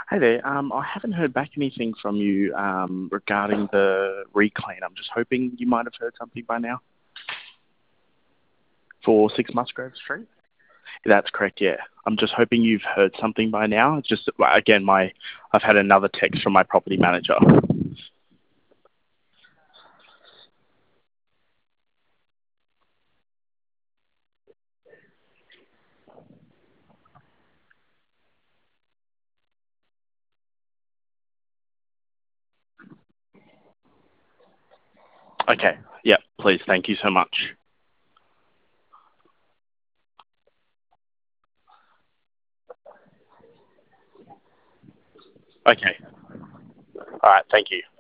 Hey there. I haven't heard back anything from you regarding the reclaim. I'm just hoping you might have heard something by now for 6 Musgrave Street. That's correct. Yeah. I'm just hoping you've heard something by now. It's just again, I've had another text from my property manager. Okay. Yeah. Please. Thank you so much. Okay. All right. Thank you.